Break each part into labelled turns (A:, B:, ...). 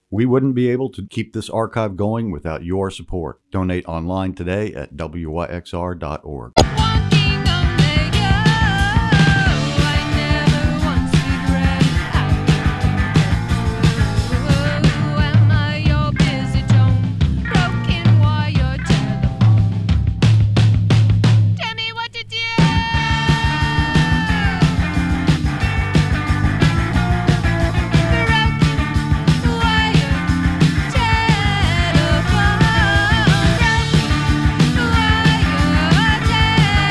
A: We wouldn't be able to keep this archive going without your support. Donate online today at wyxr.org.
B: Walking on the I never once regret. Am I your busy tone? Broken wire telephone. Tell me what to do. Broken wire telephone. Broken wire telephone.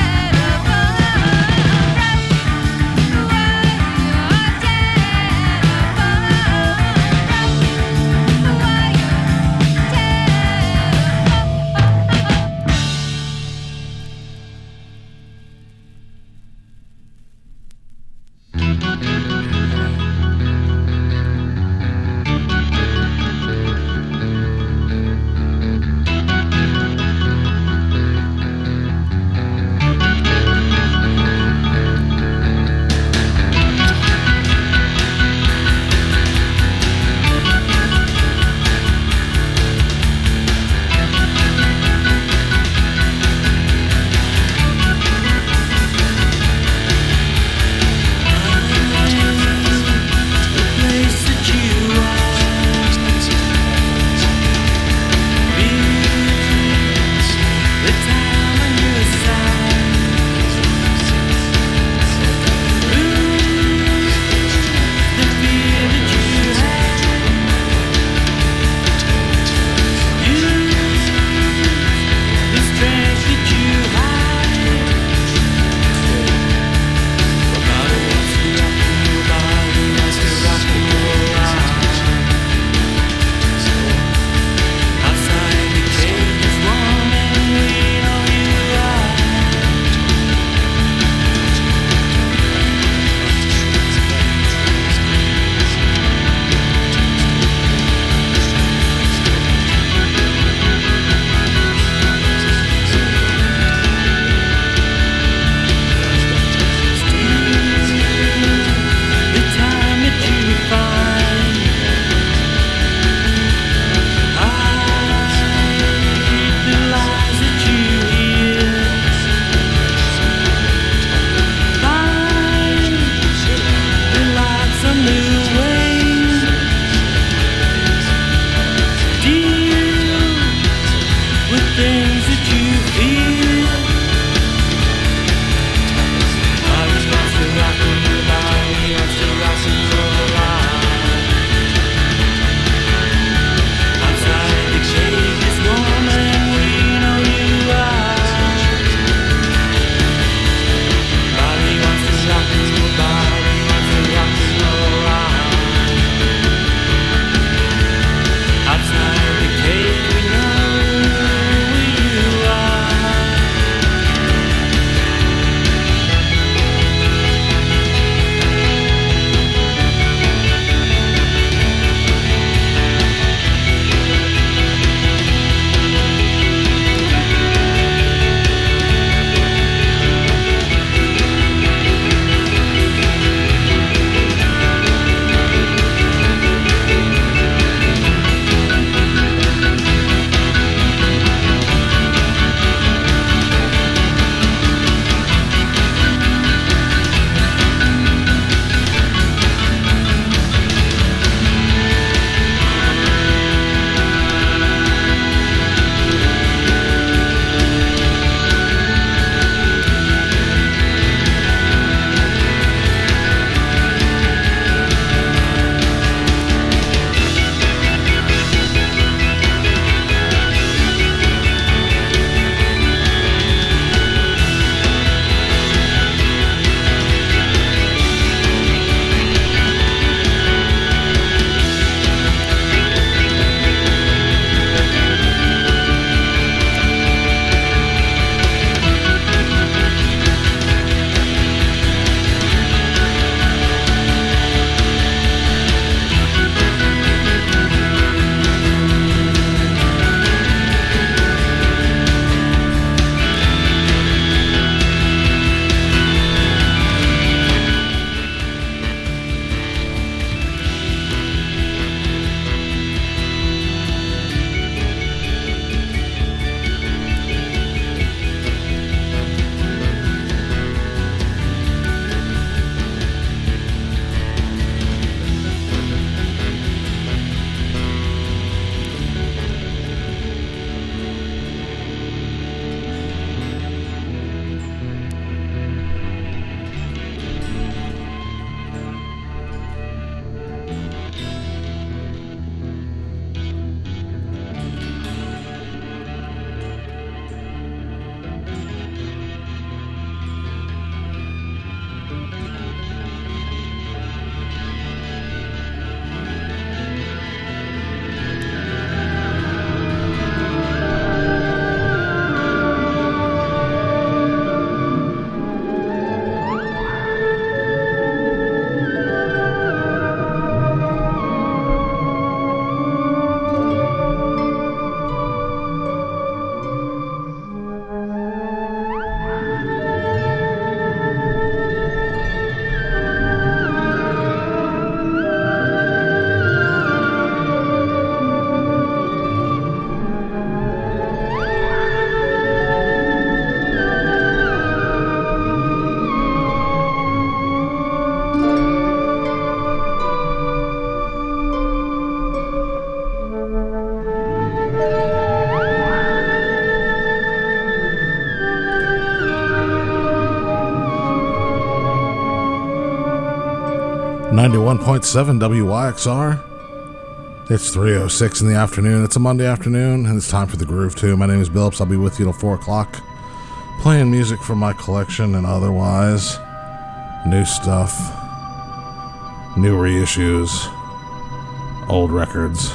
C: 91.7 WYXR. It's 3:06 in the afternoon. It's a Monday afternoon, and it's time for the Groove 2. My name is Billups. I'll be with you till 4 o'clock, playing music from my collection and otherwise. New stuff, new reissues, old records.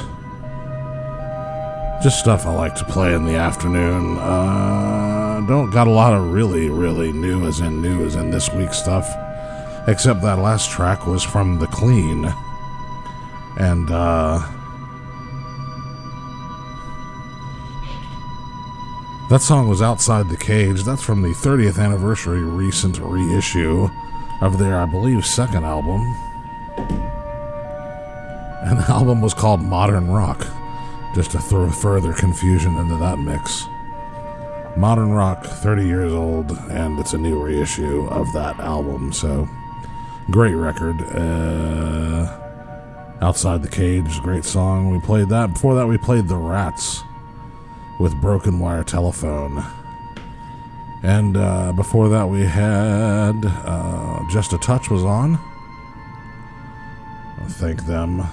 C: Just stuff I like to play in the afternoon. Don't got a lot of really new as in this week's stuff. Except that last track was from The Clean. And, that song was Outside the Cage. That's from the 30th anniversary recent reissue of their, I believe, second album. And the album was called Modern Rock, just to throw further confusion into that mix. Modern Rock, 30 years old, and it's a new reissue of that album, so great record. Outside the Cage, great song. We played that. Before that, we played The Rats with Broken Wire Telephone. And before that, we had Just a Touch was on. I thank them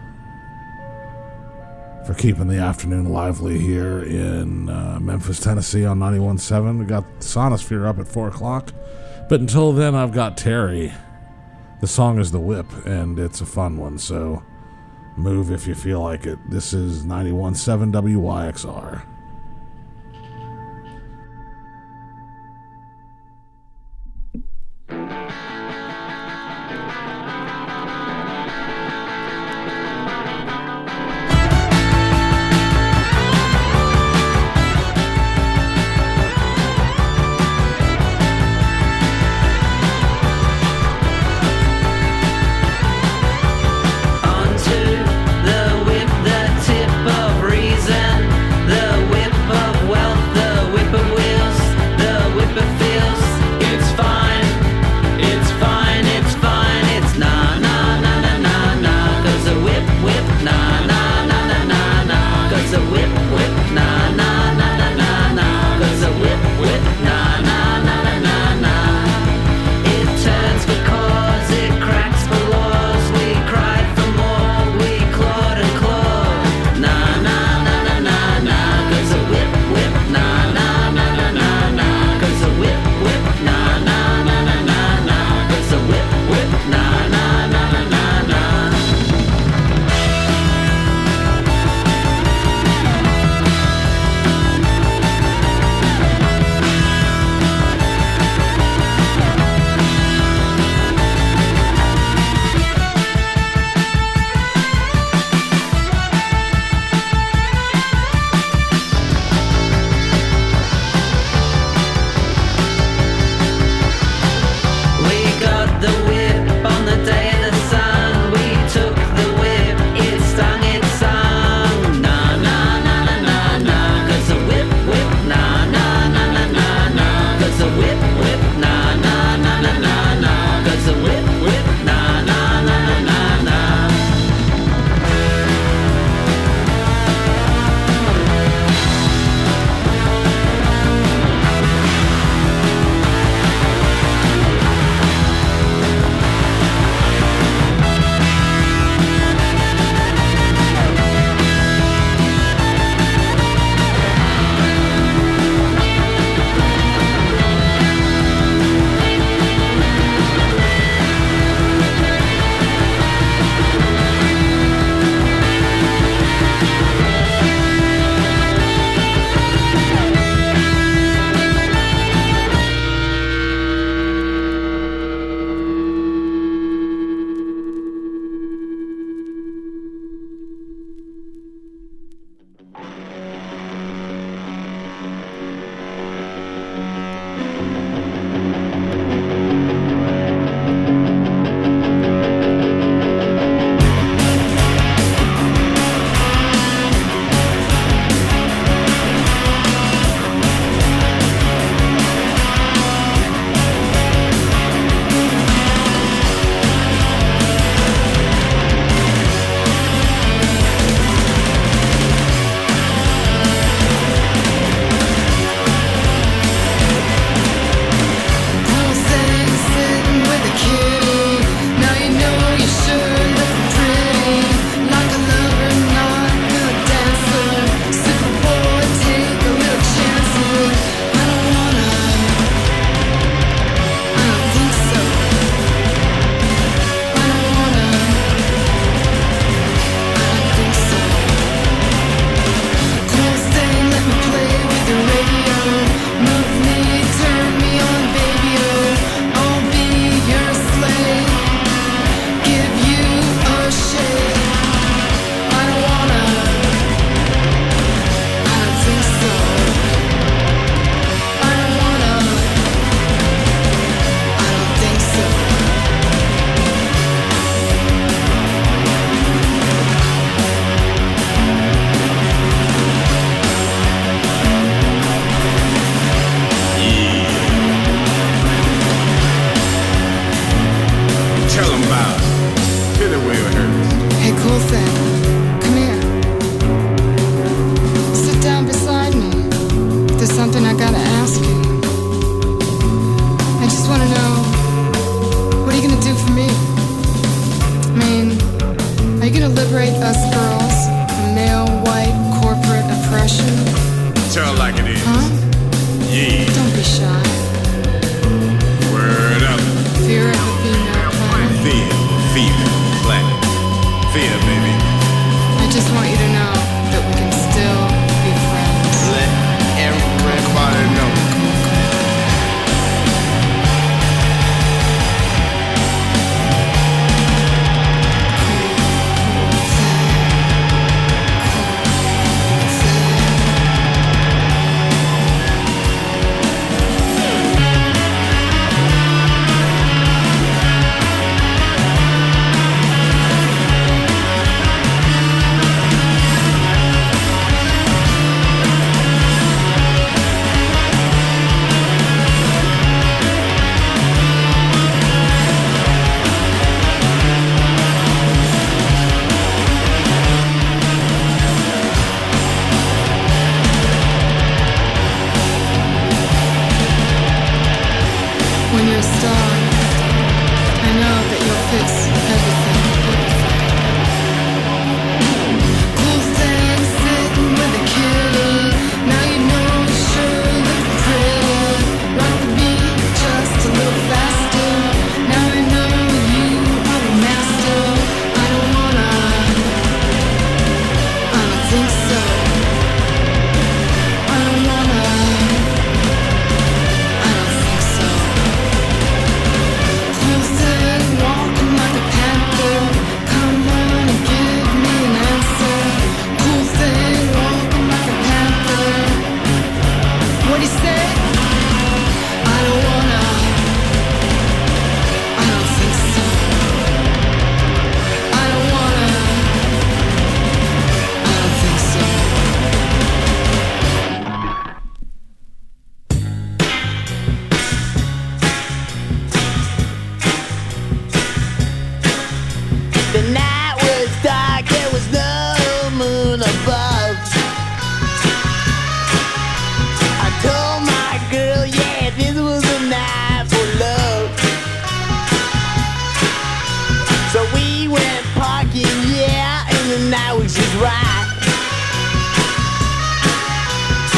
C: for keeping the afternoon lively here in Memphis, Tennessee on 91.7. We got Sonosphere up at 4 o'clock. But until then, I've got Terry. The song is The Whip, and it's a fun one, so move if you feel like it. This is 91.7 WYXR.
D: The whip, the tip of reason, the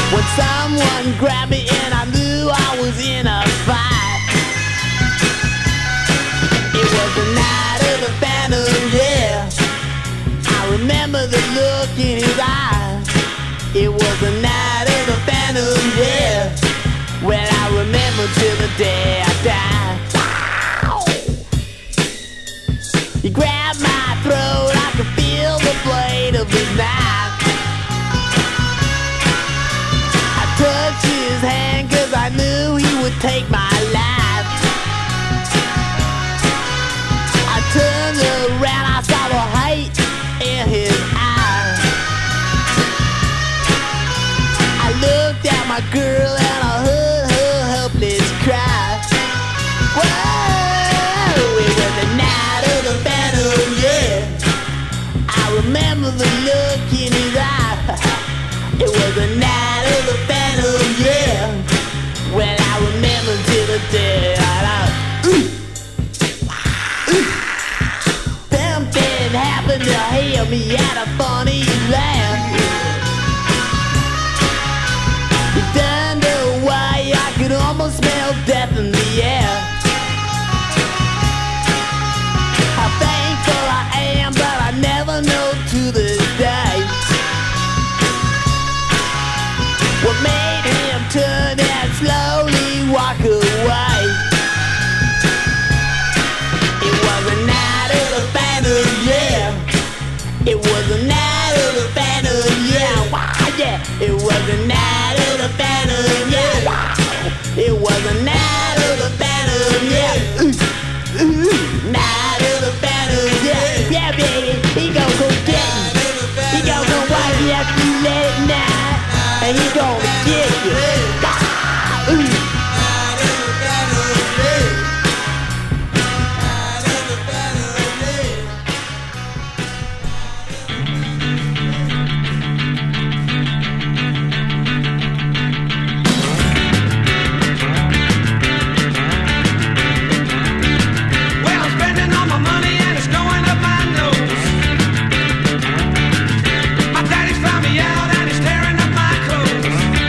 D: when someone grabbed me and I knew I was in a fight. It was the night of the phantom, yeah. I remember the look in his eyes. It was the night of the phantom, yeah. Well, I remember till the day I died. He grabbed my throat, I could feel the blade of his knife. I touched his hand cause I knew he would take my life. I turned around, I saw the hate in his eyes. I looked at my girl and I heard her helpless cry. Whoa, it was the night of the phantom, yeah. I remember the look in his eye. It was the night of the phantom, yeah. Well, I remember till the day I died. Something happened to him, he had a funny laugh. He turned away, I could almost smell death in the air. How thankful I am, but I never know to this day what made him turn and slowly walk away. It was the night of the phantom, yeah. It was the night of the phantom, yeah. Wow, yeah. It was the night of the phantom, yeah. Wow. It was the night of the phantom, yeah. Night of the phantom, yeah. Yeah, baby, he gon' go get you. He gon' go wipe you after you late at night, and he gon' get you.
E: Well, I'm spending all my money and it's going up my nose. My daddy's found me out and he's tearing up my clothes.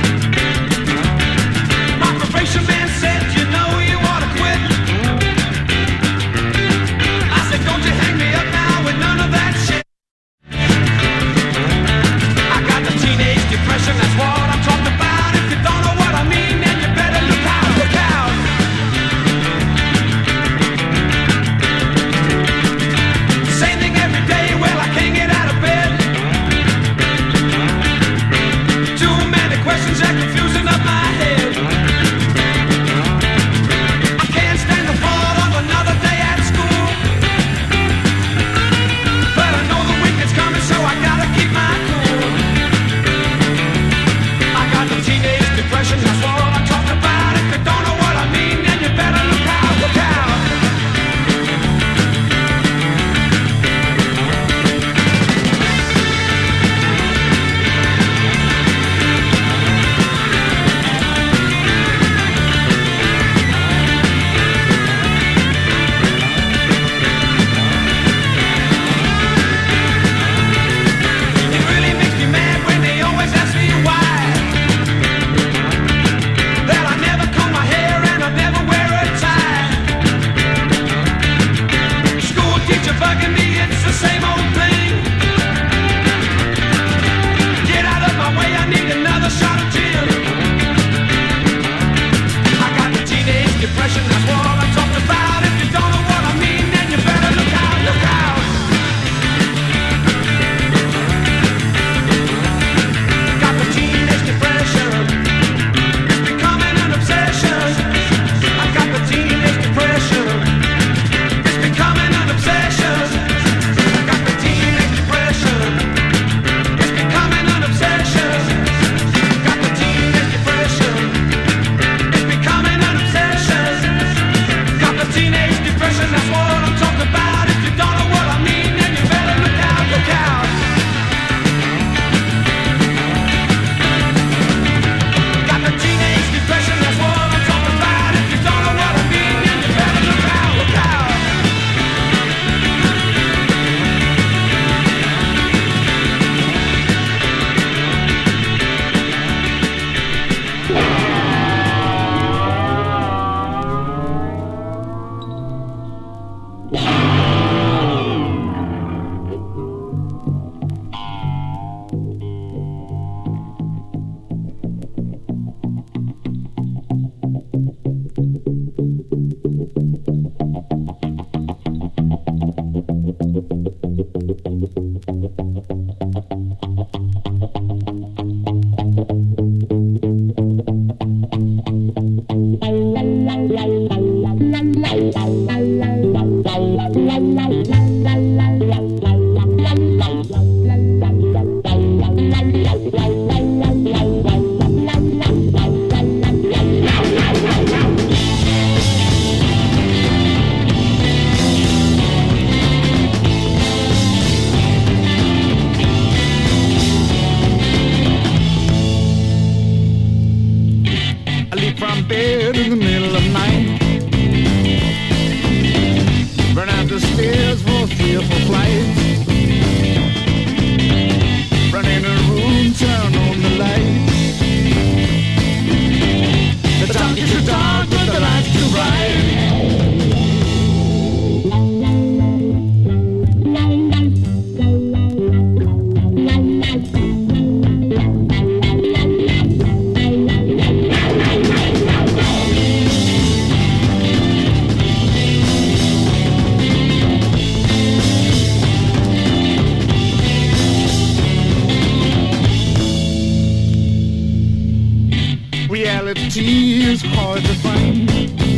F: Reality is hard to find.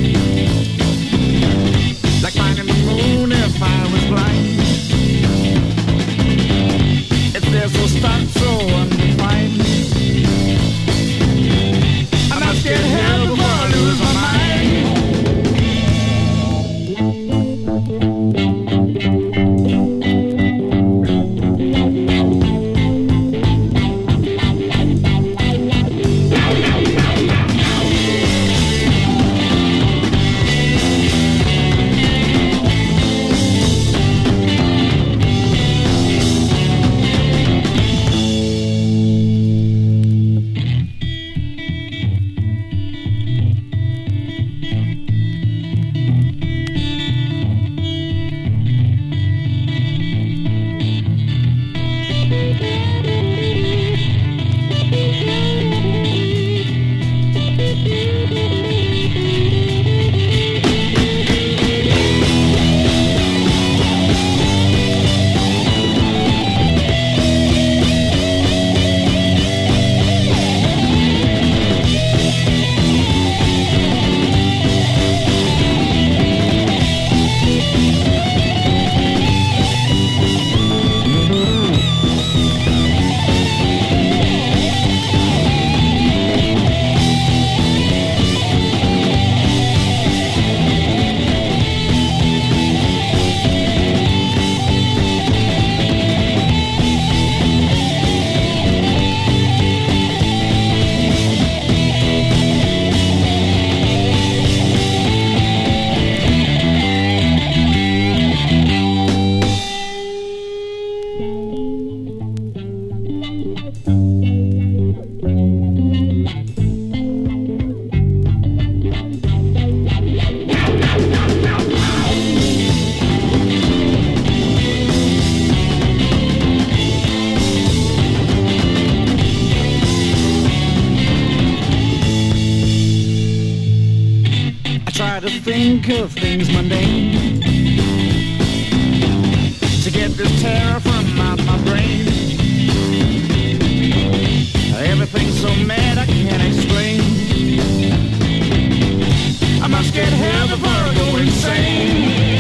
F: Like finding the moon if I was blind. It's there so stark, so undefined. I'm not scared of hell before I lose my mind. To think of things mundane, to get this terror from out my brain. Everything's so mad I can't explain. I'm not scared of hell before I go insane.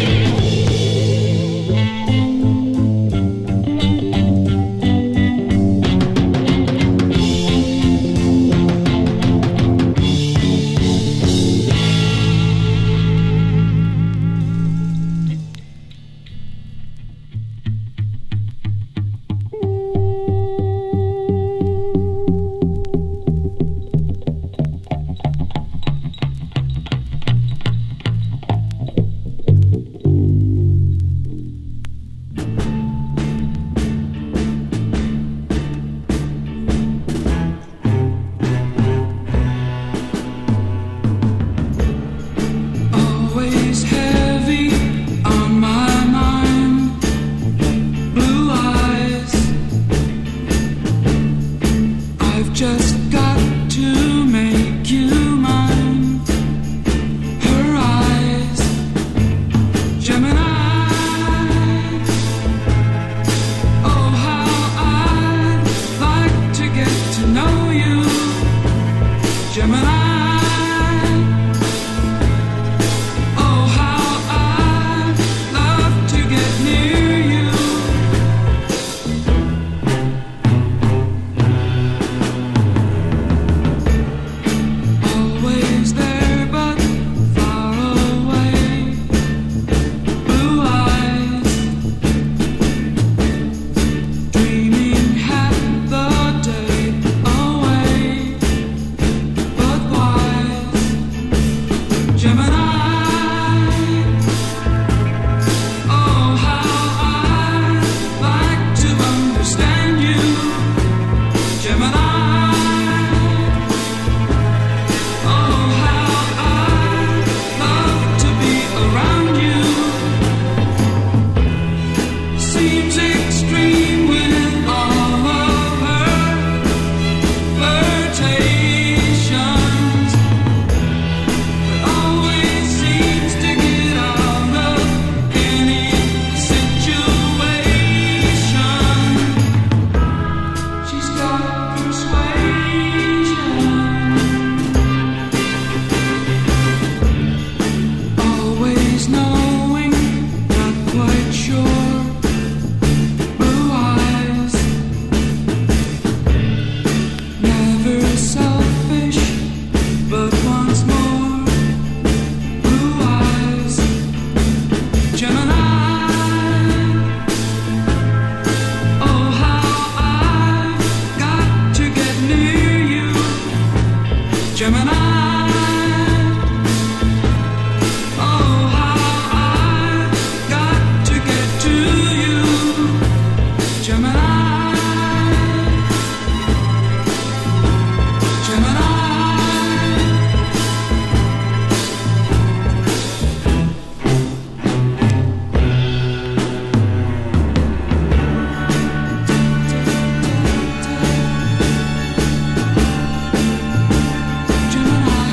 G: Gemini.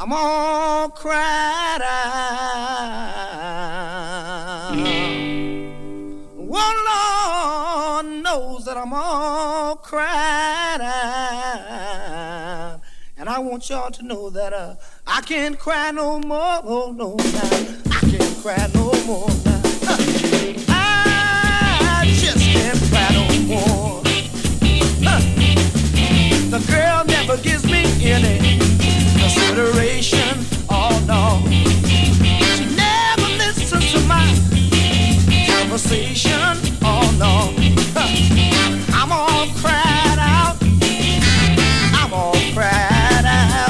D: I'm all cried out. One Lord knows that I'm all cried out. And I want y'all to know that I can't cry no more. Oh, no, now. I can't cry no more now. I just can't cry no more. The girl never gives me any consideration. Oh, no. She never listens to my conversation. Oh, no. I'm all cried out. I'm all cried out.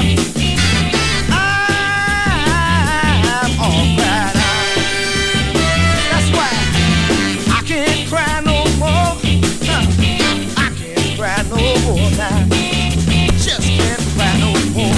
D: I'm all cried out. That's why I can't cry no more. I can't cry no more now. Just can't cry no more.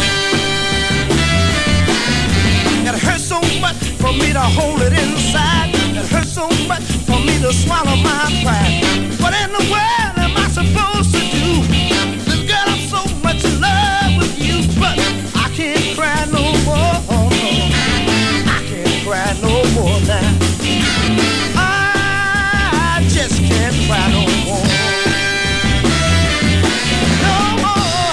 D: It hurts so much for me to hold it inside. It hurts so much for me to swallow my pride. What in the world am I supposed to do? This girl, I'm so much in love with you, but I can't cry no more. I can't cry no more now. I just can't cry no more. No more.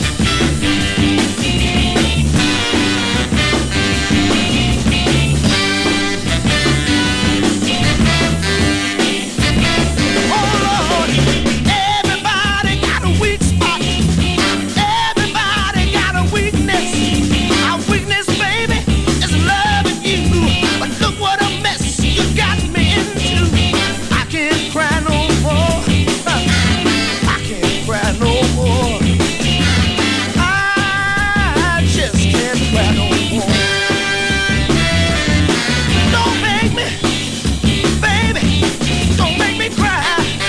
D: Oh Lord, everybody got a weak spot. Everybody got a weakness. Our weakness, baby, is loving you. But look what a mess you got me into. I can't cry no more. I can't cry no more. I just can't cry no more. Don't make me, baby, don't make me cry.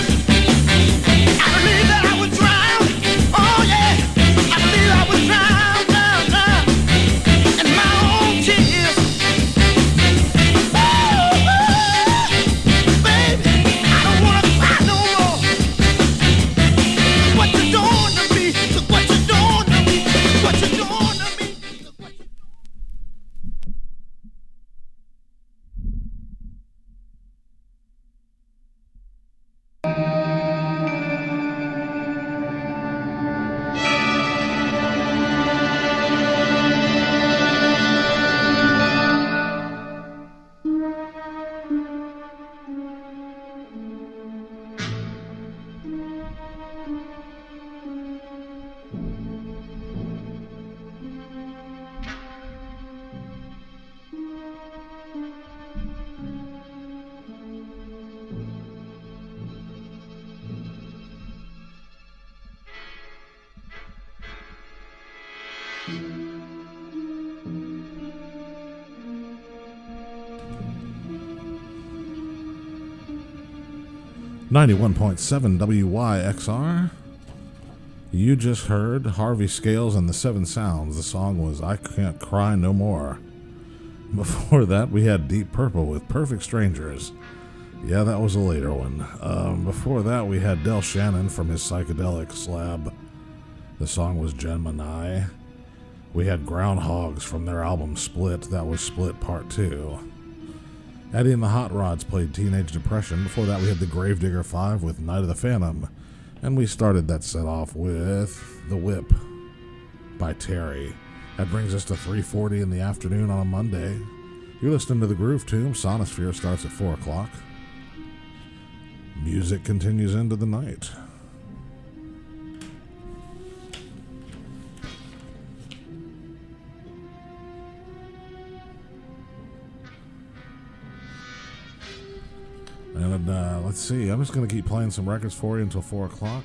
D: I believe that I would drown. Oh yeah, I believe I would drown, drown in my own tears. Oh, baby, I don't wanna cry no more. What you doing to me? Look what you doing to me. What you doing to me? Look what you.
C: 91.7 WYXR. You just heard Harvey Scales and the Seven Sounds. The song was I Can't Cry No More. Before that, we had Deep Purple with Perfect Strangers. Yeah, that was a later one. Before that, we had Del Shannon from his Psychedelic Slab. The song was Gemini. We had Groundhogs from their album Split. That was Split Part 2. Eddie and the Hot Rods played Teenage Depression. Before that, we had the Gravedigger 5 with Night of the Phantom. And we started that set off with The Whip by Terry. That brings us to 3:40 in the afternoon on a Monday. You're listening to The Groove Tomb. Sonosphere starts at 4 o'clock. Music continues into the night. And let's see, I'm just going to keep playing some records for you until 4 o'clock.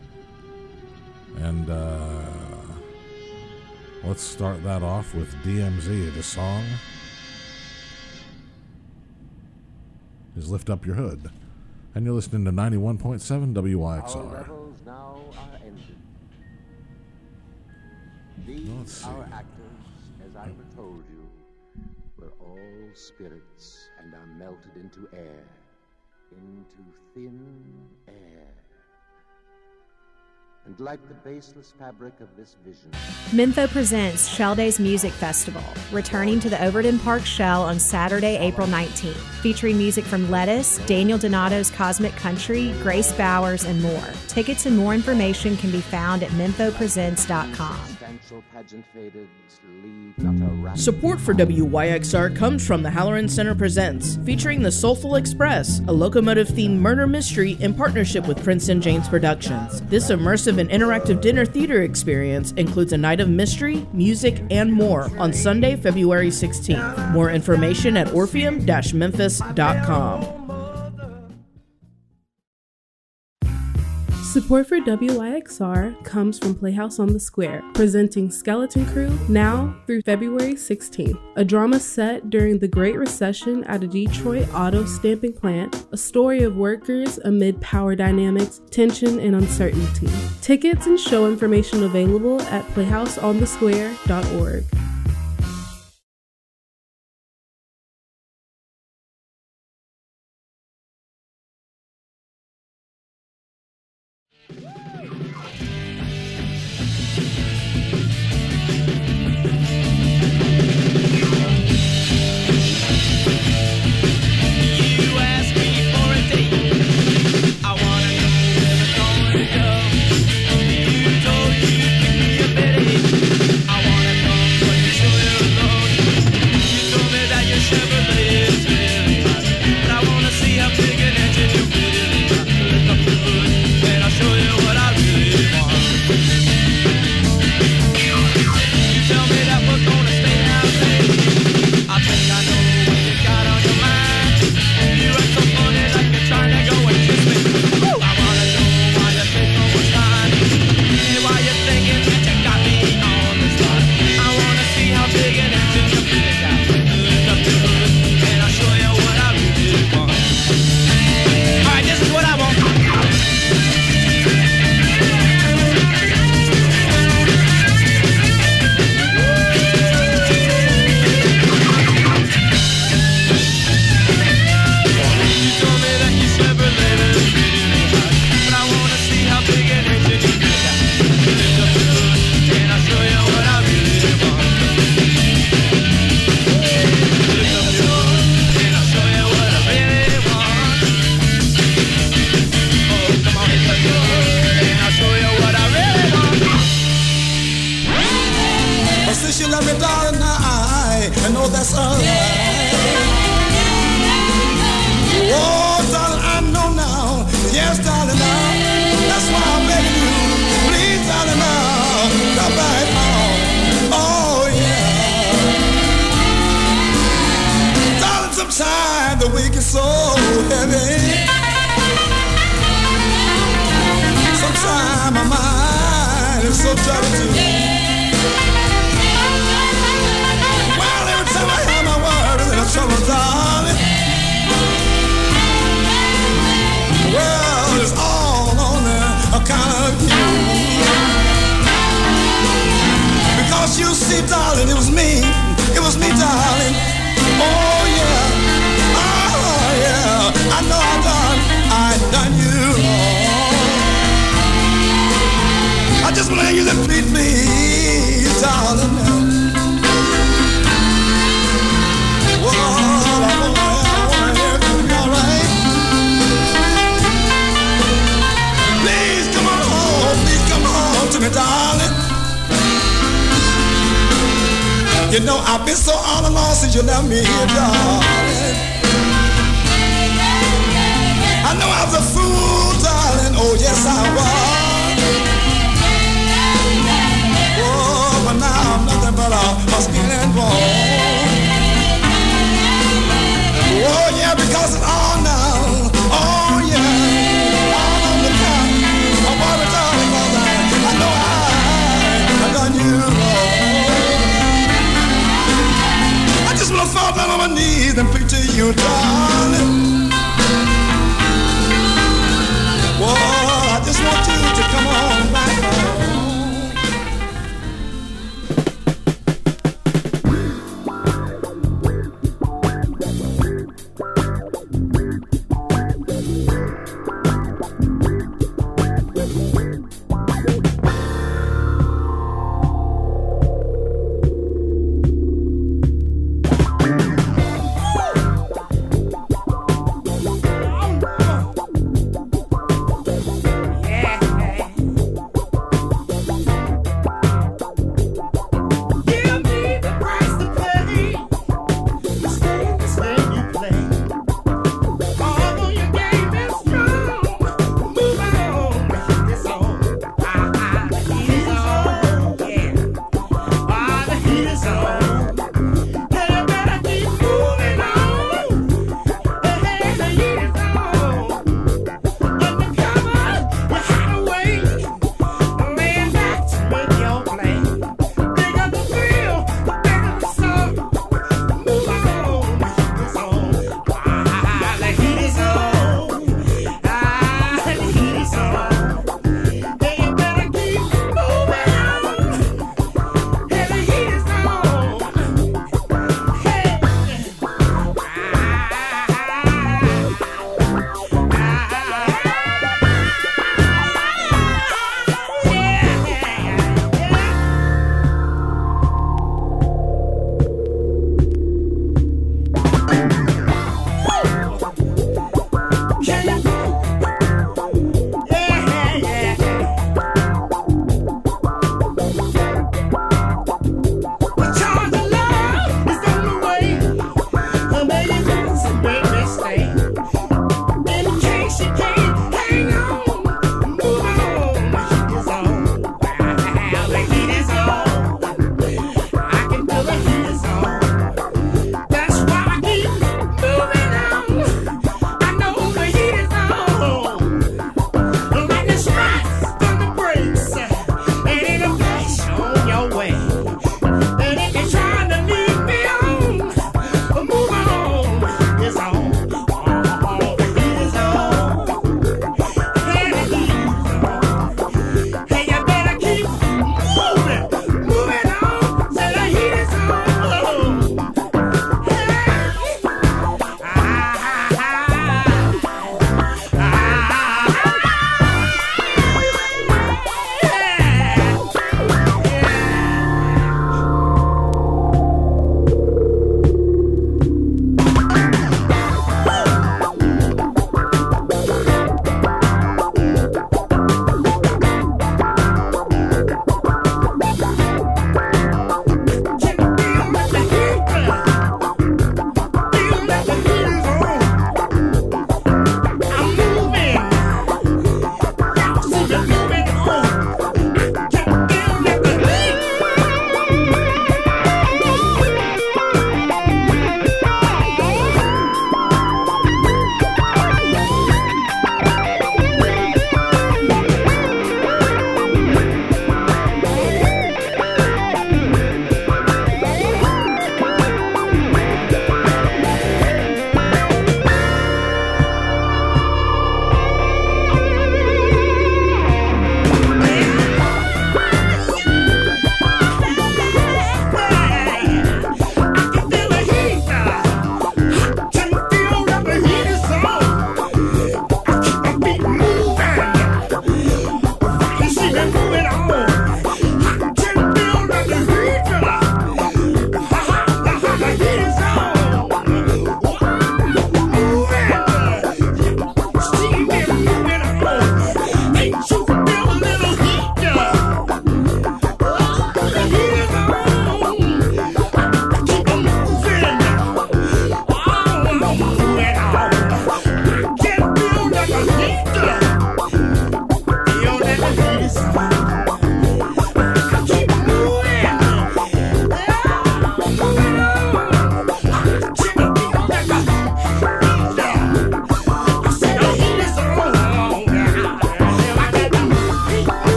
C: And let's start that off with DMZ. The song is Lift Up Your Hood. And you're listening to 91.7 WYXR.
G: Our revels now are ended. These, our actors, as I told you, were all spirits and are melted into air, into thin air. And like the baseless fabric of this vision,
H: Mempho presents Shell Days Music Festival, returning to the Overton Park Shell on Saturday, April 19th, featuring music from Lettuce, Daniel Donato's Cosmic Country, Grace Bowers, and more. Tickets and more information can be found at memphopresents.com.
G: substantial pageant faded, leave not a rap.
I: Support for WYXR comes from the Halloran Center Presents, featuring the Soulful Express, a locomotive-themed murder mystery in partnership with Princeton James Productions. This immersive and interactive dinner theater experience includes a night of mystery, music, and more on Sunday, February 16th. More information at orpheum-memphis.com.
J: Support for WYXR comes from Playhouse on the Square, presenting Skeleton Crew now through February 16th, a drama set during the Great Recession at a Detroit auto stamping plant, a story of workers amid power dynamics, tension, and uncertainty. Tickets and show information available at playhouseonthesquare.org.
K: You know, I've been so all alone since you left me here, darling. I know I was a fool, darling. Oh, yes, I was. Oh, but now I'm nothing but a skin and bone. Oh, yeah, because it's all now. Oh, yeah. All on the count. I'm worried, darling, 'cause I know I done you wrong. I just wanna fall down on my knees and plead to you, darling. Whoa, I just want you to come on back home.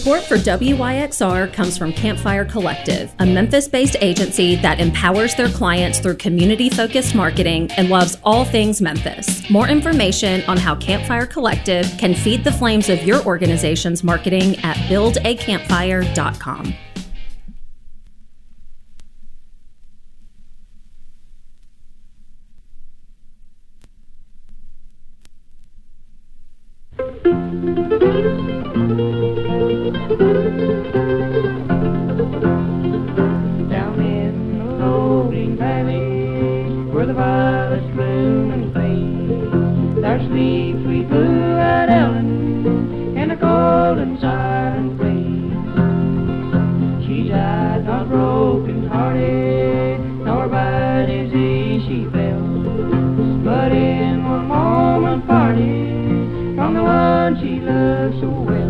L: Support for WYXR comes from Campfire Collective, a Memphis-based agency that empowers their clients through community-focused marketing and loves all things Memphis. More information on how Campfire Collective can feed the flames of your organization's marketing at buildacampfire.com.
F: Down in the loading valley, where the violets bloom and fade, there sleeps sweet blue-eyed Ellen in a golden silent place. She died not broken-hearted, nor by disease she fell, but in one moment parted from the one she loved so well.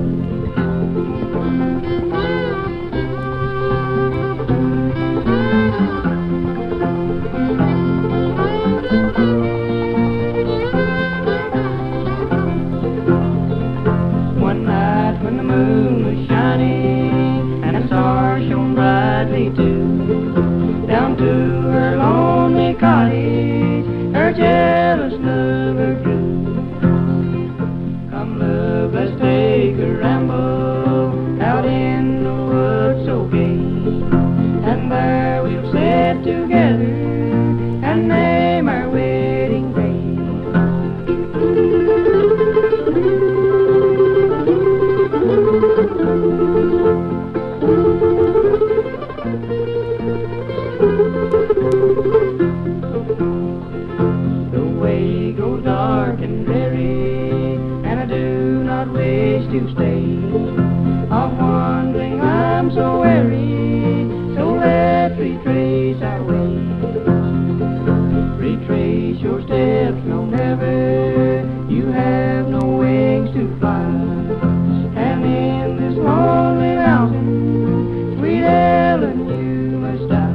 F: One night when the moon was shining and a star shone brightly too, down to her lonely cottage her jealous lover drew. Come love, let's take a ramble out in the woods so gay, and there we'll sit together and name our wedding day. The way grows dark and dreary, and I do not wish to stay. Of wandering I'm so weary, so let's retrace our way. Retrace your steps, no never, you have no wings to fly. And in this lonely mountain, sweet Ellen, you must die.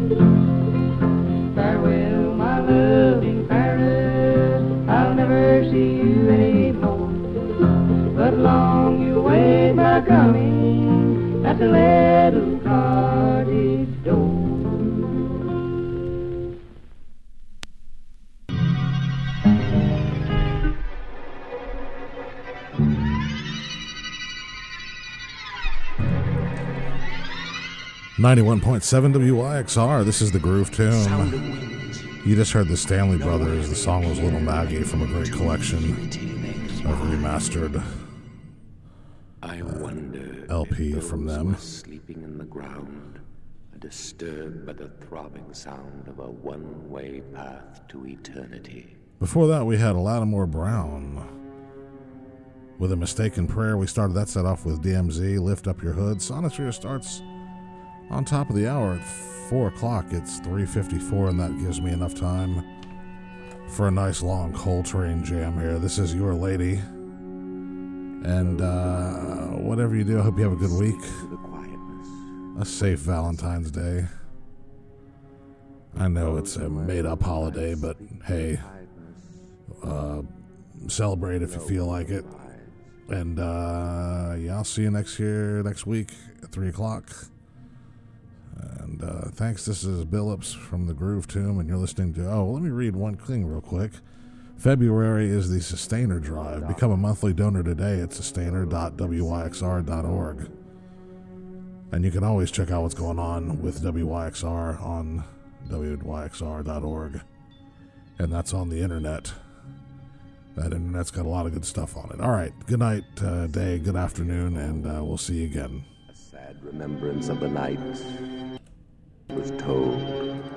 F: Farewell, my love in Paris, I'll never see you anymore. But long you wait my coming at the little cottage door.
C: 91.7 WYXR, this is the Groove Tune. You just heard the Stanley Brothers. The song was Little Maggie from a great collection of remastered LP from them.
G: Sleeping in the ground, disturbed by the throbbing sound of a one-way path to eternity.
C: Before that, we had Lattimore Brown with A Mistaken Prayer. We started that set off with DMZ, Lift Up Your Hood. Sonosphere starts on top of the hour at 4 o'clock. It's 3:54, and that gives me enough time for a nice long Coltrane jam here. This is Your Lady. And whatever you do, I hope you have a good week. A safe Valentine's Day. I know it's a made-up holiday, but hey, celebrate if you feel like it. And yeah, I'll see you next week at 3 o'clock. And thanks. This is Billups from the Groove Tomb, and you're listening to... Oh, let me read one thing real quick. February is the Sustainer Drive. Become a monthly donor today at sustainer.wyxr.org. And you can always check out what's going on with WYXR on wyxr.org. And that's on the internet. That internet's got a lot of good stuff on it. All right. Good night, day, good afternoon, and we'll see you again.
G: A sad remembrance of the night was told